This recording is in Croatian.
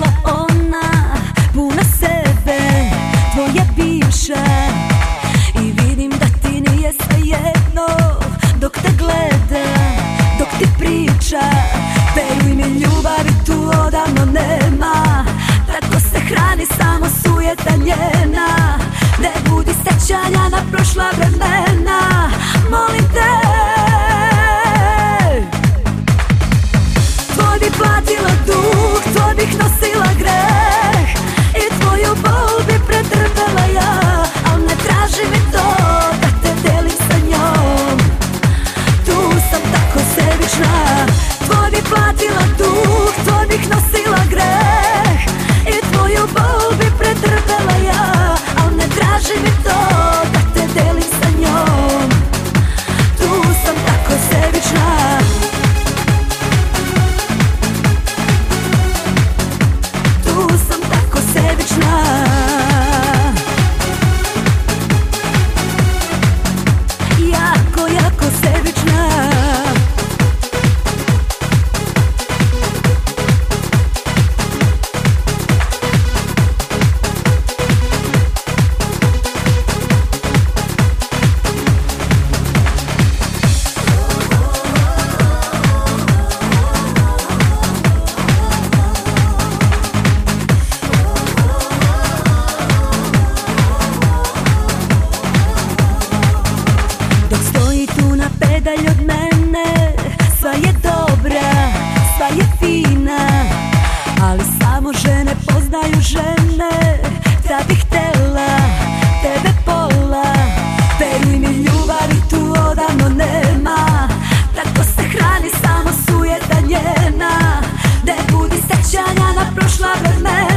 ona, puna sebe, tvoja bivša. I vidim da ti nije svejedno dok te gleda, dok ti priča. Veruj mi, ljubavi tu odavno nema, tako se hrani samo sujeta njena. Ne budi sećanja na prošla vremena, molim te. Tvoj bi platila dug, tvoj bih nosila greh i tvoju bol bi pretrpela ja, al ne traži mi to da te delim sa njom. Tu sam tako sebična. Tvoj bi platila dug, tvoj bih nosila greh i tvoju bol bi pretrpela ja, al ne traži mi to da te delim sa njom. Tu sam tako sebična. Tu sam tako sebična. Jako, jako sebična. Pedalj od mene, sva je dobra, sva je fina, ali samo žene poznaju žene. Da bih htela tebe pola, veruj mi, ljubavi tu odavno nema, tako se hrani samo sujeta njena. Ne budi sećanja na prošla vremena.